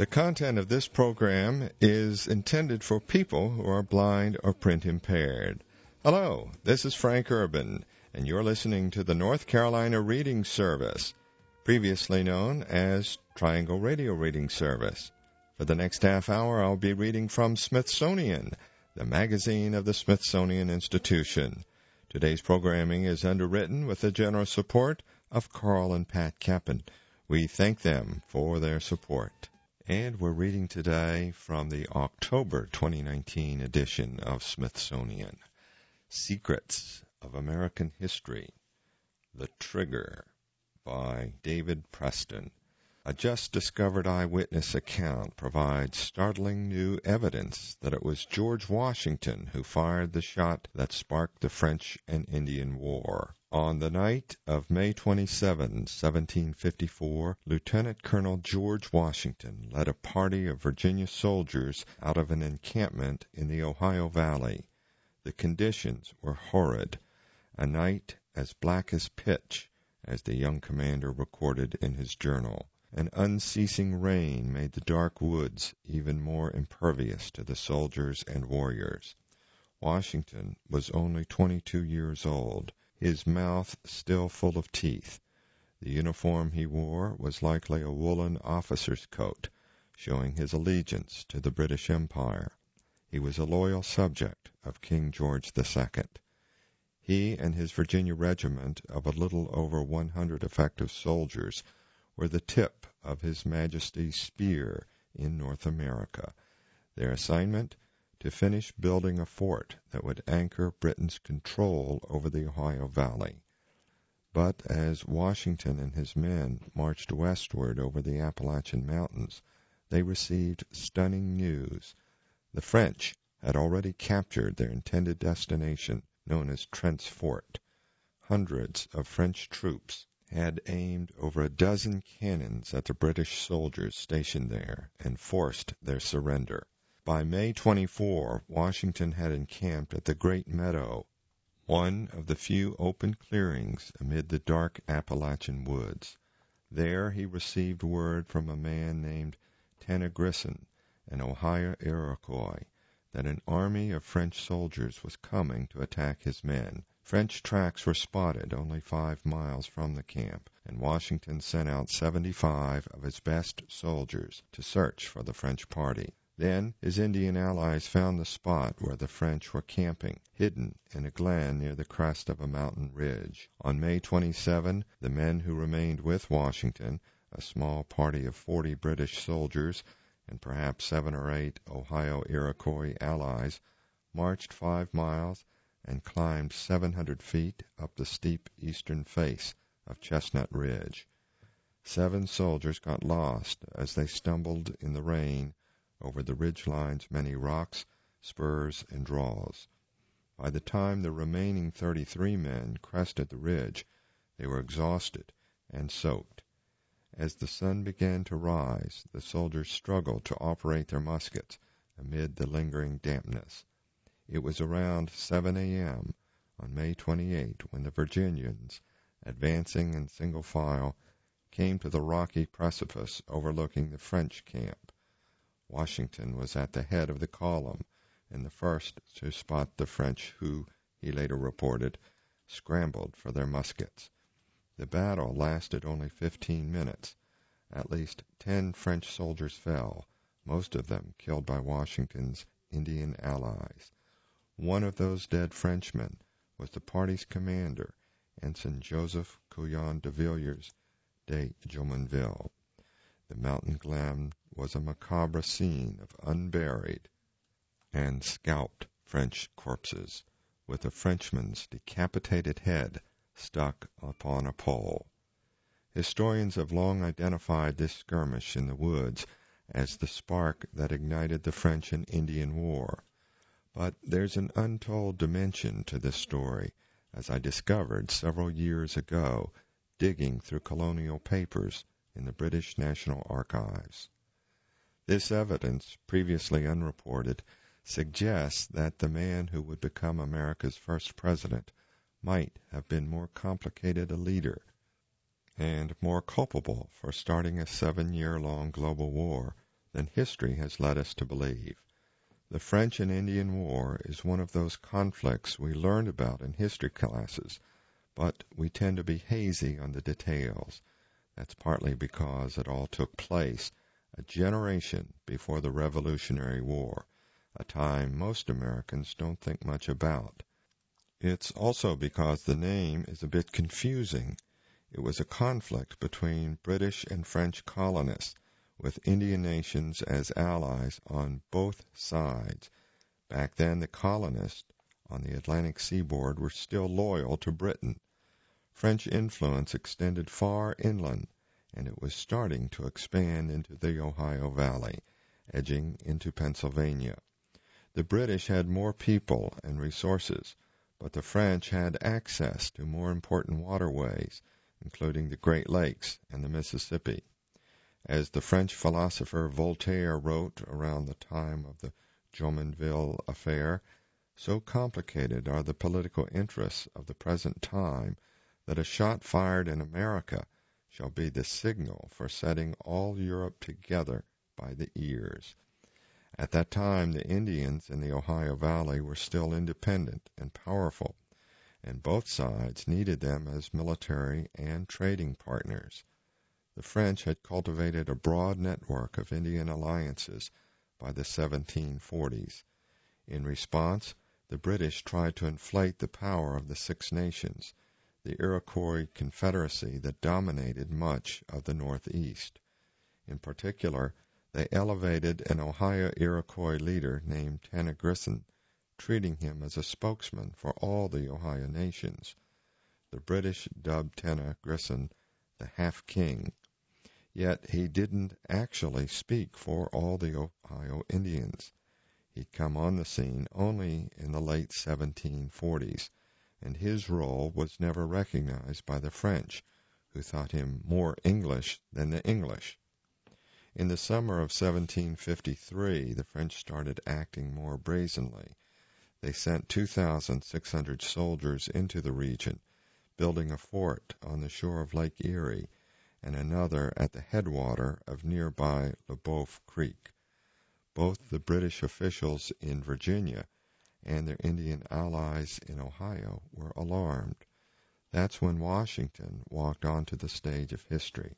The content of this program is intended for people who are blind or print impaired. Hello, this is Frank Urban, and you're listening to the North Carolina Reading Service, previously known as Triangle Radio Reading Service. For the next half hour, I'll be reading from Smithsonian, the magazine of the Smithsonian Institution. Today's programming is underwritten with the generous support of Carl and Pat Kappen. We thank them for their support. And we're reading today from the October 2019 edition of Smithsonian, Secrets of American History, The Trigger, by David Preston. A just-discovered eyewitness account provides startling new evidence that it was George Washington who fired the shot that sparked the French and Indian War. On the night of May 27, 1754, Lieutenant Colonel George Washington led a party of Virginia soldiers out of an encampment in the Ohio Valley. The conditions were horrid, a night as black as pitch, as the young commander recorded in his journal. An unceasing rain made the dark woods even more impervious to the soldiers and warriors. Washington was only 22 years old, his mouth still full of teeth. The uniform he wore was likely a woolen officer's coat, showing his allegiance to the British Empire. He was a loyal subject of King George II. He and his Virginia regiment of a little over 100 effective soldiers were the tip of His Majesty's spear in North America. Their assignment? To finish building a fort that would anchor Britain's control over the Ohio Valley. But as Washington and his men marched westward over the Appalachian Mountains, they received stunning news. The French had already captured their intended destination, known as Trent's Fort. Hundreds of French troops had aimed over a dozen cannons at the British soldiers stationed there and forced their surrender. By May 24, Washington had encamped at the Great Meadow, one of the few open clearings amid the dark Appalachian woods. There he received word from a man named Tanagrisson, an Ohio Iroquois, that an army of French soldiers was coming to attack his men. French tracks were spotted only 5 miles from the camp, and Washington sent out 75 of his best soldiers to search for the French party. Then his Indian allies found the spot where the French were camping, hidden in a glen near the crest of a mountain ridge. On May 27, the men who remained with Washington, a small party of 40 British soldiers and perhaps 7 or 8 Ohio Iroquois allies, marched 5 miles and climbed 700 feet up the steep eastern face of Chestnut Ridge. 7 soldiers got lost as they stumbled in the rain over the ridgeline's many rocks, spurs, and draws. By the time the remaining 33 men crested the ridge, they were exhausted and soaked. As the sun began to rise, the soldiers struggled to operate their muskets amid the lingering dampness. It was around 7 a.m. on May 28 when the Virginians, advancing in single file, came to the rocky precipice overlooking the French camp. Washington was at the head of the column and the first to spot the French who, he later reported, scrambled for their muskets. The battle lasted only 15 minutes. At least 10 French soldiers fell, most of them killed by Washington's Indian allies. One of those dead Frenchmen was the party's commander, Ensign Joseph Couillon de Villiers de Jumonville. The mountain glen was a macabre scene of unburied and scalped French corpses, with a Frenchman's decapitated head stuck upon a pole. Historians have long identified this skirmish in the woods as the spark that ignited the French and Indian War. But there's an untold dimension to this story, as I discovered several years ago digging through colonial papers in the British National Archives. This evidence, previously unreported, suggests that the man who would become America's first president might have been more complicated a leader and more culpable for starting a 7-year-long global war than history has led us to believe. The French and Indian War is one of those conflicts we learned about in history classes, but we tend to be hazy on the details. That's partly because it all took place a generation before the Revolutionary War, a time most Americans don't think much about. It's also because the name is a bit confusing. It was a conflict between British and French colonists, with Indian nations as allies on both sides. Back then, the colonists on the Atlantic seaboard were still loyal to Britain. French influence extended far inland, and it was starting to expand into the Ohio Valley, edging into Pennsylvania. The British had more people and resources, but the French had access to more important waterways, including the Great Lakes and the Mississippi. As the French philosopher Voltaire wrote around the time of the Jumonville affair, so complicated are the political interests of the present time that a shot fired in America shall be the signal for setting all Europe together by the ears. At that time, the Indians in the Ohio Valley were still independent and powerful, and both sides needed them as military and trading partners. The French had cultivated a broad network of Indian alliances by the 1740s. In response, the British tried to inflate the power of the Six Nations, the Iroquois confederacy that dominated much of the Northeast. In particular, they elevated an Ohio Iroquois leader named Tanagrisson, treating him as a spokesman for all the Ohio nations. The British dubbed Tanagrisson the Half-King, yet he didn't actually speak for all the Ohio Indians. He'd come on the scene only in the late 1740s, and his role was never recognized by the French, who thought him more English than the English. In the summer of 1753, the French started acting more brazenly. They sent 2,600 soldiers into the region, building a fort on the shore of Lake Erie and another at the headwater of nearby LeBoeuf Creek. Both the British officials in Virginia and their Indian allies in Ohio were alarmed. That's when Washington walked onto the stage of history.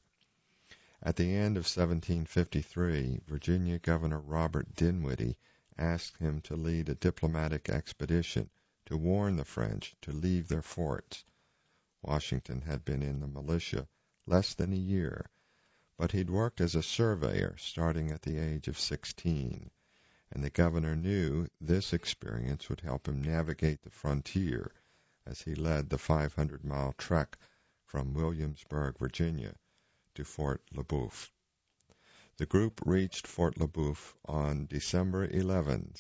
At the end of 1753, Virginia Governor Robert Dinwiddie asked him to lead a diplomatic expedition to warn the French to leave their forts. Washington had been in the militia less than a year, but he'd worked as a surveyor starting at the age of 16, and the governor knew this experience would help him navigate the frontier as he led the 500-mile trek from Williamsburg, Virginia, to Fort LeBoeuf. The group reached Fort LeBoeuf on December 11,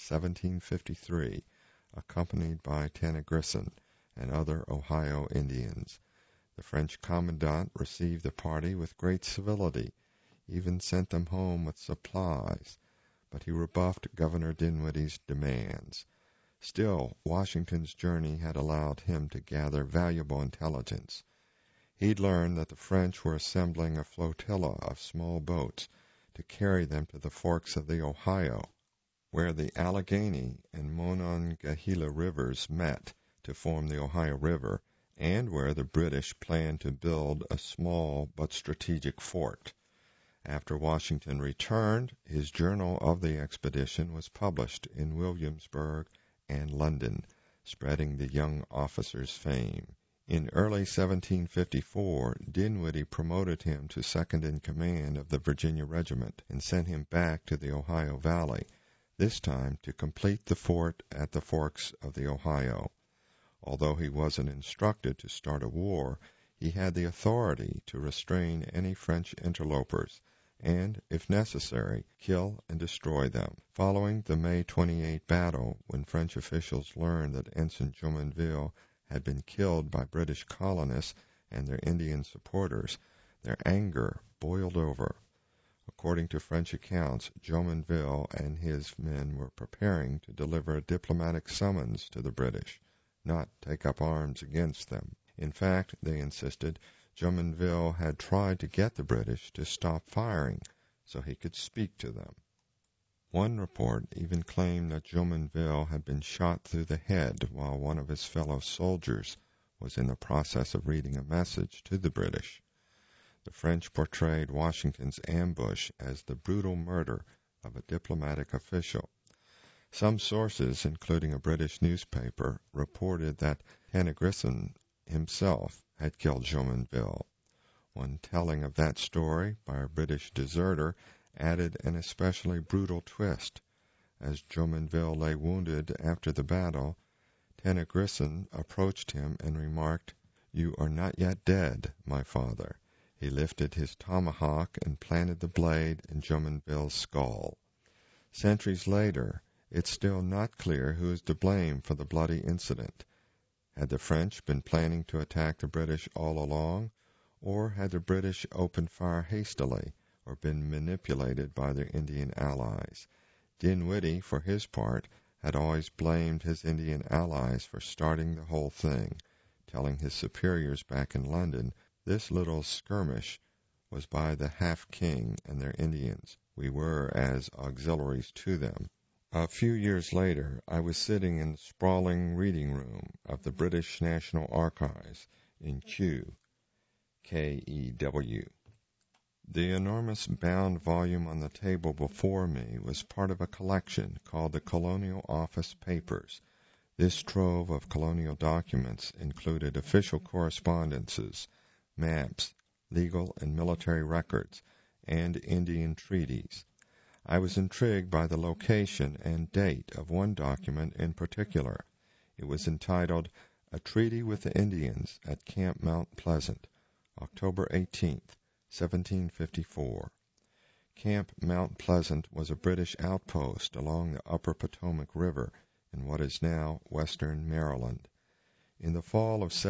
1753, accompanied by Tanagrisson and other Ohio Indians. The French commandant received the party with great civility, even sent them home with supplies, but he rebuffed Governor Dinwiddie's demands. Still, Washington's journey had allowed him to gather valuable intelligence. He'd learned that the French were assembling a flotilla of small boats to carry them to the forks of the Ohio, where the Allegheny and Monongahela rivers met to form the Ohio River, and where the British planned to build a small but strategic fort. After Washington returned, his journal of the expedition was published in Williamsburg and London, spreading the young officer's fame. In early 1754, Dinwiddie promoted him to second in command of the Virginia Regiment and sent him back to the Ohio Valley, this time to complete the fort at the forks of the Ohio. Although he wasn't instructed to start a war, he had the authority to restrain any French interlopers and, if necessary, kill and destroy them. Following the May 28 battle, when French officials learned that Ensign Jumonville had been killed by British colonists and their Indian supporters, their anger boiled over. According to French accounts, Jumonville and his men were preparing to deliver a diplomatic summons to the British, not take up arms against them. In fact, they insisted, Jumonville had tried to get the British to stop firing so he could speak to them. One report even claimed that Jumonville had been shot through the head while one of his fellow soldiers was in the process of reading a message to the British. The French portrayed Washington's ambush as the brutal murder of a diplomatic official. Some sources, including a British newspaper, reported that Tennygrison himself had killed Jumonville. One telling of that story by a British deserter added an especially brutal twist. As Jumonville lay wounded after the battle, Tennygrison approached him and remarked, "You are not yet dead, my father." He lifted his tomahawk and planted the blade in Jumonville's skull. Centuries later, it's still not clear who is to blame for the bloody incident. Had the French been planning to attack the British all along, or had the British opened fire hastily or been manipulated by their Indian allies? Dinwiddie, for his part, had always blamed his Indian allies for starting the whole thing, telling his superiors back in London this little skirmish was by the half-king and their Indians. We were as auxiliaries to them. A few years later, I was sitting in the sprawling reading room of the British National Archives in Kew, Kew. The enormous bound volume on the table before me was part of a collection called the Colonial Office Papers. This trove of colonial documents included official correspondences, maps, legal and military records, and Indian treaties. I was intrigued by the location and date of one document in particular. It was entitled, "A Treaty with the Indians at Camp Mount Pleasant, October 18th, 1754. Camp Mount Pleasant was a British outpost along the upper Potomac River in what is now western Maryland. In the fall of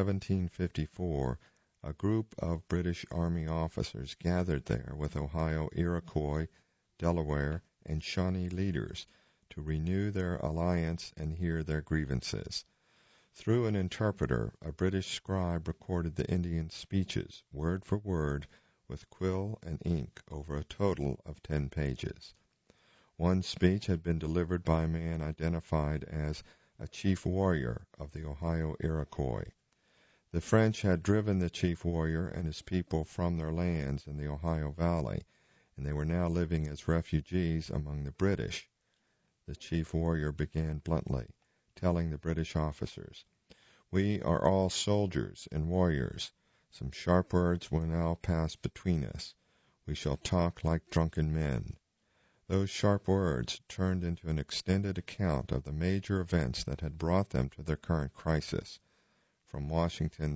1754, a group of British Army officers gathered there with Ohio Iroquois, Delaware, and Shawnee leaders to renew their alliance and hear their grievances. Through an interpreter, a British scribe recorded the Indians' speeches, word for word, with quill and ink over a total of 10 pages. One speech had been delivered by a man identified as a chief warrior of the Ohio Iroquois. The French had driven the chief warrior and his people from their lands in the Ohio Valley, and they were now living as refugees among the British. The chief warrior began bluntly, telling the British officers, "We are all soldiers and warriors. Some sharp words will now pass between us. We shall talk like drunken men." Those sharp words turned into an extended account of the major events that had brought them to their current crisis, from Washington's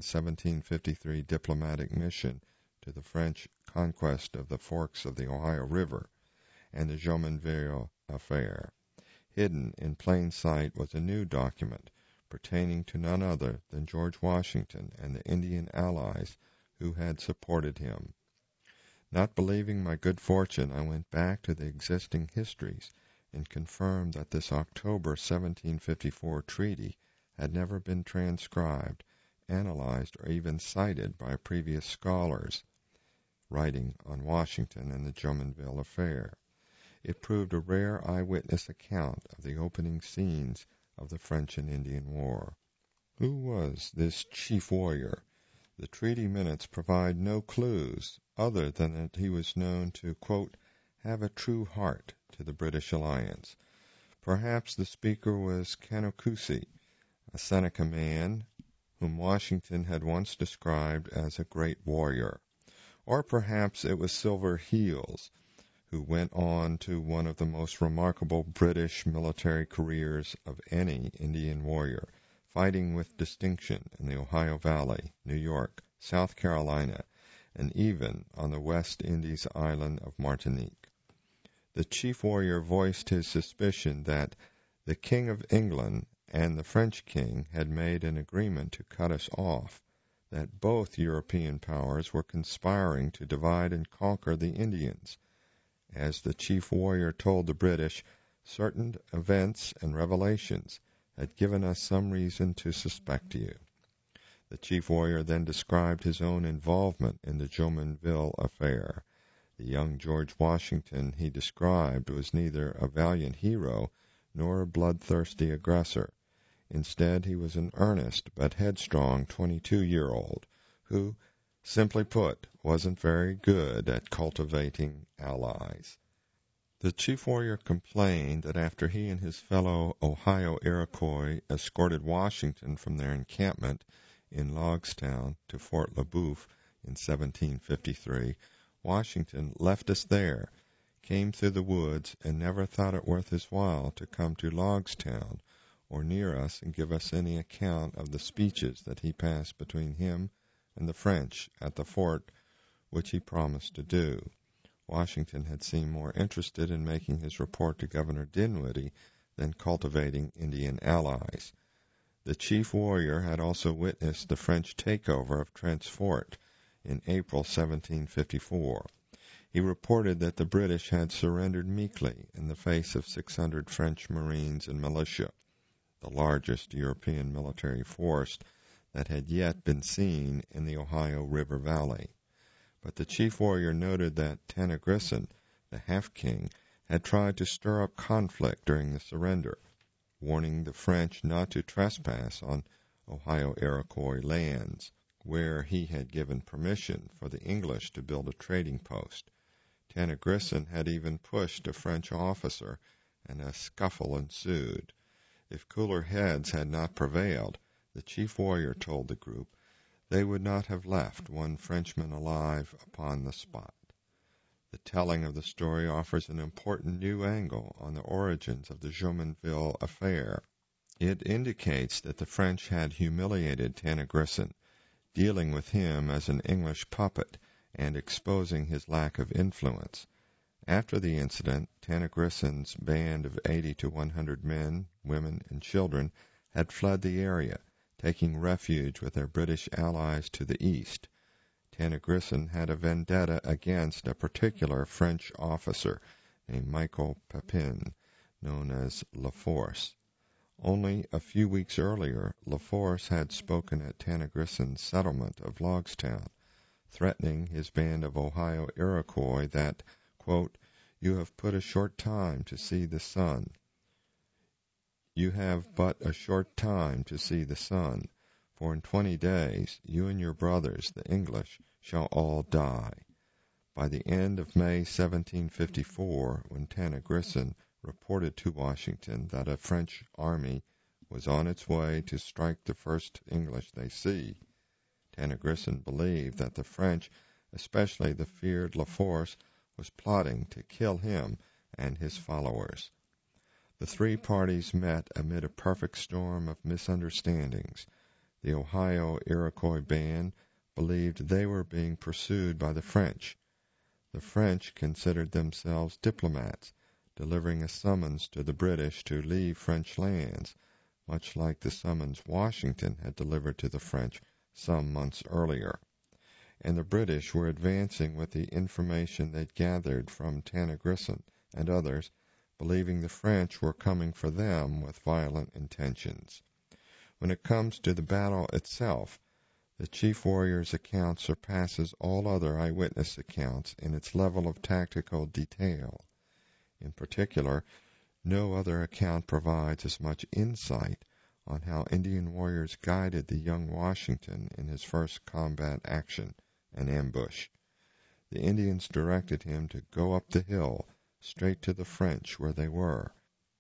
1753 diplomatic mission to the French conquest of the forks of the Ohio River and the Jumonville affair. Hidden in plain sight was a new document pertaining to none other than George Washington and the Indian allies who had supported him. Not believing my good fortune, I went back to the existing histories and confirmed that this October 1754 treaty had never been transcribed, analyzed, or even cited by previous scholars writing on Washington and the Jumonville affair. It proved a rare eyewitness account of the opening scenes of the French and Indian War. Who was this chief warrior? The treaty minutes provide no clues other than that he was known to, quote, "have a true heart to the British alliance." Perhaps the speaker was Canocusi, a Seneca man whom Washington had once described as a great warrior. Or perhaps it was Silver Heels, who went on to one of the most remarkable British military careers of any Indian warrior, fighting with distinction in the Ohio Valley, New York, South Carolina, and even on the West Indies island of Martinique. The chief warrior voiced his suspicion that the King of England and the French king had made an agreement to cut us off, that both European powers were conspiring to divide and conquer the Indians. As the chief warrior told the British, certain events and revelations had given us some reason to suspect you. The chief warrior then described his own involvement in the Jumonville affair. The young George Washington he described was neither a valiant hero nor a bloodthirsty aggressor. Instead, he was an earnest but headstrong 22-year-old who, simply put, wasn't very good at cultivating allies. The chief warrior complained that after he and his fellow Ohio Iroquois escorted Washington from their encampment in Logstown to Fort Le Boeuf in 1753, Washington left us there, came through the woods, and never thought it worth his while to come to Logstown or near us and give us any account of the speeches that he passed between him and the French at the fort, which he promised to do. Washington had seemed more interested in making his report to Governor Dinwiddie than cultivating Indian allies. The chief warrior had also witnessed the French takeover of Trent's Fort in April 1754. He reported that the British had surrendered meekly in the face of 600 French Marines and militia, the largest European military force that had yet been seen in the Ohio River Valley. But the chief warrior noted that Tanacrisson, the half-king, had tried to stir up conflict during the surrender, warning the French not to trespass on Ohio Iroquois lands, where he had given permission for the English to build a trading post. Tanacrisson had even pushed a French officer, and a scuffle ensued. If cooler heads had not prevailed, the chief warrior told the group, they would not have left one Frenchman alive upon the spot. The telling of the story offers an important new angle on the origins of the Jumonville affair. It indicates that the French had humiliated Tanacrisson, dealing with him as an English puppet and exposing his lack of influence. After the incident, Tanacrisson's band of 80 to 100 men, women, and children had fled the area, taking refuge with their British allies to the east. Tanacrisson had a vendetta against a particular French officer named Michael Pepin, known as La Force. Only a few weeks earlier, La Force had spoken at Tanacrisson's settlement of Logstown, threatening his band of Ohio Iroquois that, quote, "You have but a short time to see the sun. You have but a short time to see the sun, for in 20 days you and your brothers, the English, shall all die." By the end of May 1754, when Tanacrisson reported to Washington that a French army was on its way to strike the first English they see, Tanacrisson believed that the French, especially the feared La Force, was plotting to kill him and his followers. The three parties met amid a perfect storm of misunderstandings. The Ohio Iroquois band believed they were being pursued by the French. The French considered themselves diplomats, delivering a summons to the British to leave French lands, much like the summons Washington had delivered to the French some months earlier. And the British were advancing with the information they'd gathered from Tanacrisson and others, believing the French were coming for them with violent intentions. When it comes to the battle itself, the chief warrior's account surpasses all other eyewitness accounts in its level of tactical detail. In particular, no other account provides as much insight on how Indian warriors guided the young Washington in his first combat action, an ambush. The Indians directed him to go up the hill straight to the French where they were,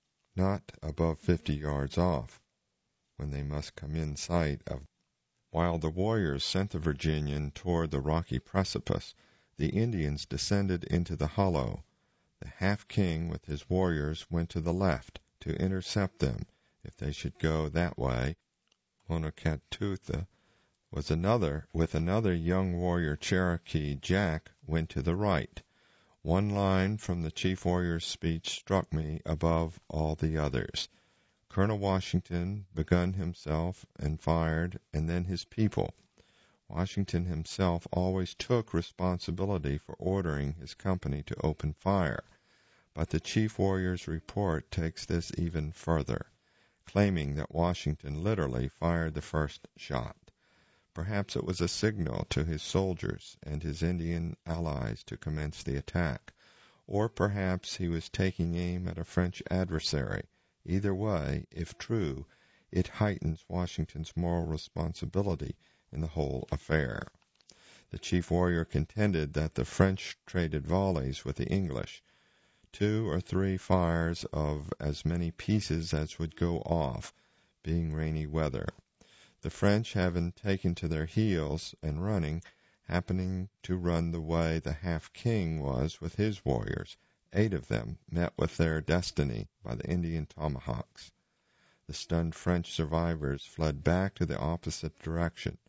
not above 50 yards off, when they must come in sight of. While the warriors sent the Virginian toward the rocky precipice, the Indians descended into the hollow. The half-king with his warriors went to the left to intercept them if they should go that way. Monocatatutha with another young warrior Cherokee, Jack, went to the right. One line from the chief warrior's speech struck me above all the others. Colonel Washington begun himself and fired, and then his people. Washington himself always took responsibility for ordering his company to open fire, but the chief warrior's report takes this even further, claiming that Washington literally fired the first shot. Perhaps it was a signal to his soldiers and his Indian allies to commence the attack, or perhaps he was taking aim at a French adversary. Either way, if true, it heightens Washington's moral responsibility in the whole affair. The chief warrior contended that the French traded volleys with the English, 2 or 3 fires of as many pieces as would go off, being rainy weather. The French, having taken to their heels and running, happening to run the way the Half-King was with his warriors, 8 of them met with their destiny by the Indian tomahawks. The stunned French survivors fled back to the opposite direction,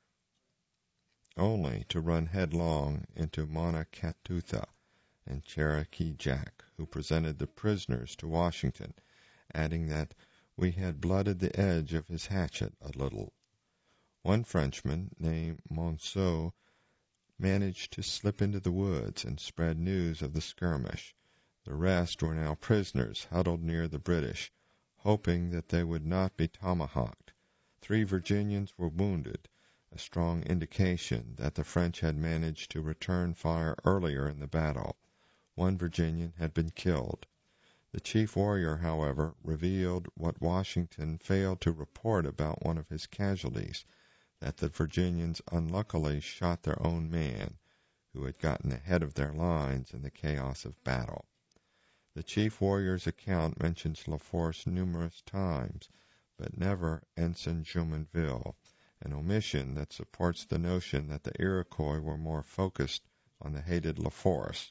only to run headlong into Monocatatha and Cherokee Jack, who presented the prisoners to Washington, adding that we had blooded the edge of his hatchet a little. One Frenchman, named Monceau, managed to slip into the woods and spread news of the skirmish. The rest were now prisoners, huddled near the British, hoping that they would not be tomahawked. 3 Virginians were wounded, a strong indication that the French had managed to return fire earlier in the battle. 1 Virginian had been killed. The chief warrior, however, revealed what Washington failed to report about one of his casualties, that the Virginians unluckily shot their own man, who had gotten ahead of their lines in the chaos of battle. The chief warrior's account mentions La Force numerous times, but never Ensign Jumonville, an omission that supports the notion that the Iroquois were more focused on the hated La Force.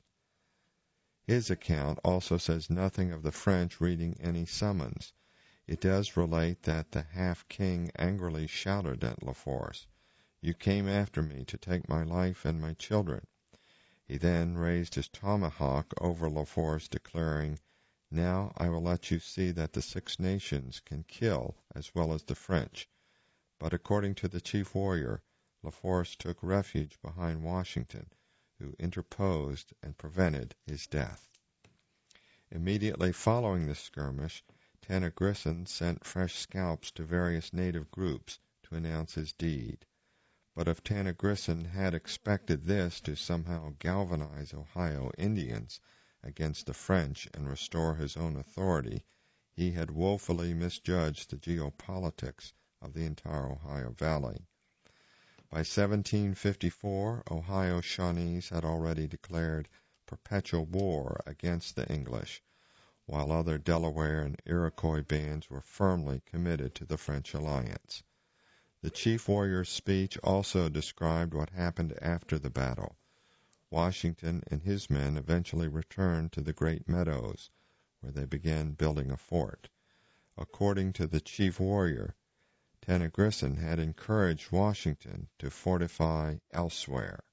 His account also says nothing of the French reading any summons. It does relate that the Half-King angrily shouted at La Force, "You came after me to take my life and my children." He then raised his tomahawk over La Force, declaring, "Now I will let you see that the Six Nations can kill as well as the French." But according to the chief warrior, La Force took refuge behind Washington, who interposed and prevented his death. Immediately following this skirmish, Tanacharison sent fresh scalps to various native groups to announce his deed. But if Tanacharison had expected this to somehow galvanize Ohio Indians against the French and restore his own authority, he had woefully misjudged the geopolitics of the entire Ohio Valley. By 1754, Ohio Shawnees had already declared perpetual war against the English, while other Delaware and Iroquois bands were firmly committed to the French alliance. The chief warrior's speech also described what happened after the battle. Washington and his men eventually returned to the Great Meadows, where they began building a fort. According to the chief warrior, Tanacharison had encouraged Washington to fortify elsewhere.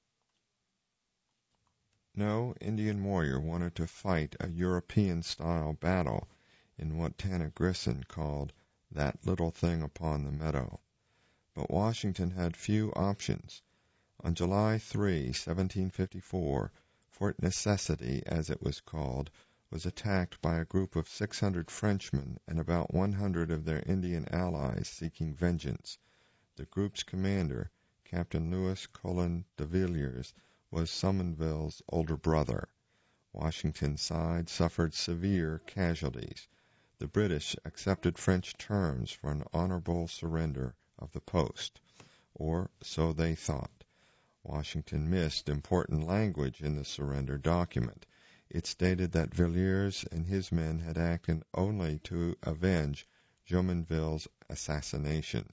No Indian warrior wanted to fight a European-style battle in what Tanacharison called that little thing upon the meadow. But Washington had few options. On July 3, 1754, Fort Necessity, as it was called, was attacked by a group of 600 Frenchmen and about 100 of their Indian allies seeking vengeance. The group's commander, Captain Louis Colin de Villiers, was Jumonville's older brother. Washington's side suffered severe casualties. The British accepted French terms for an honorable surrender of the post, or so they thought. Washington missed important language in the surrender document. It stated that Villiers and his men had acted only to avenge Jumonville's assassination.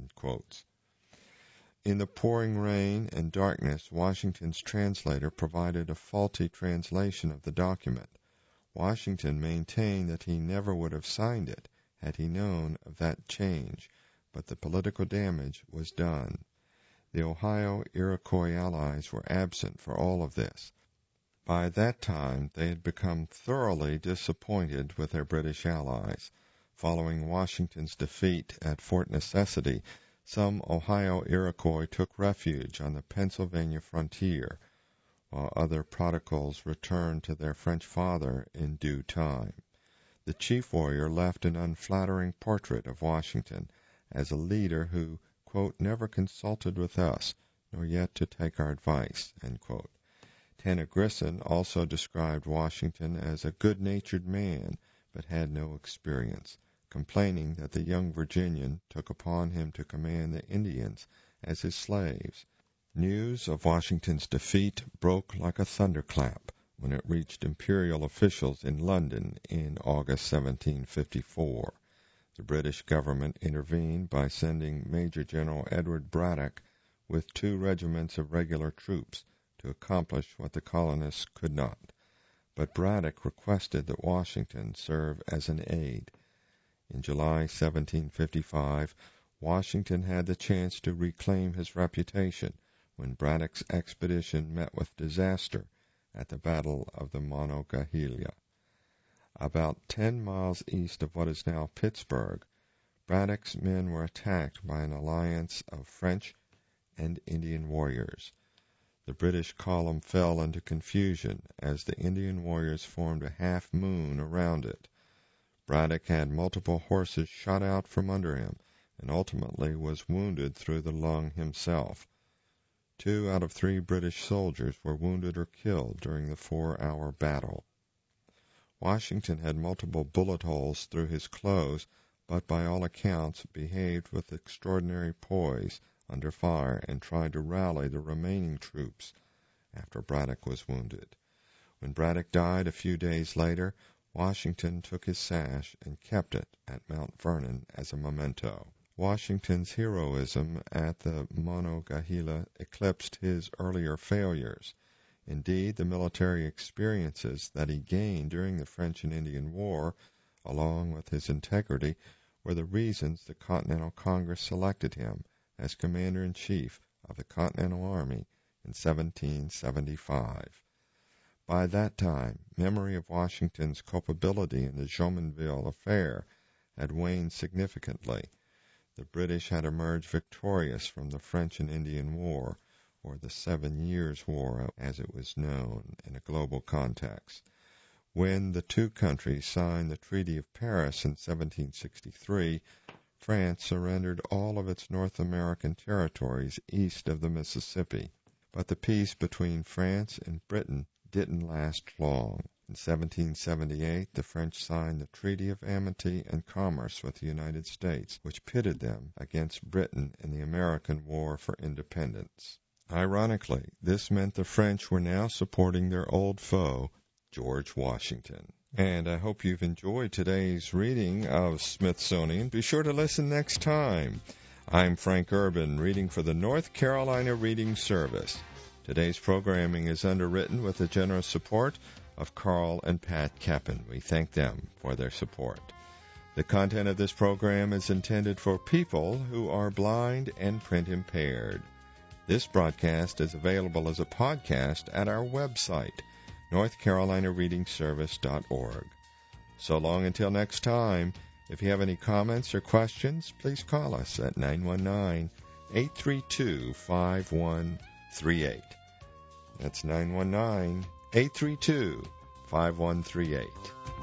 In the pouring rain and darkness, Washington's translator provided a faulty translation of the document. Washington maintained that he never would have signed it had he known of that change, but the political damage was done. The Ohio Iroquois allies were absent for all of this. By that time, they had become thoroughly disappointed with their British allies. Following Washington's defeat at Fort Necessity, some Ohio Iroquois took refuge on the Pennsylvania frontier, while other prodigals returned to their French father in due time. The chief warrior left an unflattering portrait of Washington as a leader who, quote, never consulted with us, nor yet to take our advice, end quote. Tanner Grissom also described Washington as a good-natured man, but had no experience, complaining that the young Virginian took upon him to command the Indians as his slaves. News of Washington's defeat broke like a thunderclap when it reached imperial officials in London in August 1754. The British government intervened by sending Major General Edward Braddock with 2 regiments of regular troops to accomplish what the colonists could not. But Braddock requested that Washington serve as an aide. In July 1755, Washington had the chance to reclaim his reputation when Braddock's expedition met with disaster at the Battle of the Monongahela. About 10 miles east of what is now Pittsburgh, Braddock's men were attacked by an alliance of French and Indian warriors. The British column fell into confusion as the Indian warriors formed a half moon around it. Braddock had multiple horses shot out from under him and ultimately was wounded through the lung himself. 2 out of 3 British soldiers were wounded or killed during the 4-hour battle. Washington had multiple bullet holes through his clothes, but by all accounts behaved with extraordinary poise under fire and tried to rally the remaining troops after Braddock was wounded. When Braddock died a few days later, Washington took his sash and kept it at Mount Vernon as a memento. Washington's heroism at the Monongahela eclipsed his earlier failures. Indeed, the military experiences that he gained during the French and Indian War, along with his integrity, were the reasons the Continental Congress selected him as Commander-in-Chief of the Continental Army in 1775. By that time, memory of Washington's culpability in the Jumonville affair had waned significantly. The British had emerged victorious from the French and Indian War, or the 7 Years' War as it was known in a global context. When the 2 countries signed the Treaty of Paris in 1763, France surrendered all of its North American territories east of the Mississippi. But the peace between France and Britain didn't last long. In 1778, the French signed the Treaty of Amity and Commerce with the United States, which pitted them against Britain in the American War for Independence. Ironically, this meant the French were now supporting their old foe, George Washington. And I hope you've enjoyed today's reading of Smithsonian. Be sure to listen next time. I'm Frank Urban, reading for the North Carolina Reading Service. Today's programming is underwritten with the generous support of Carl and Pat Keppen. We thank them for their support. The content of this program is intended for people who are blind and print impaired. This broadcast is available as a podcast at our website, northcarolinareadingservice.org. So long until next time, if you have any comments or questions, please call us at 919-832-5138. That's 919-832-5138.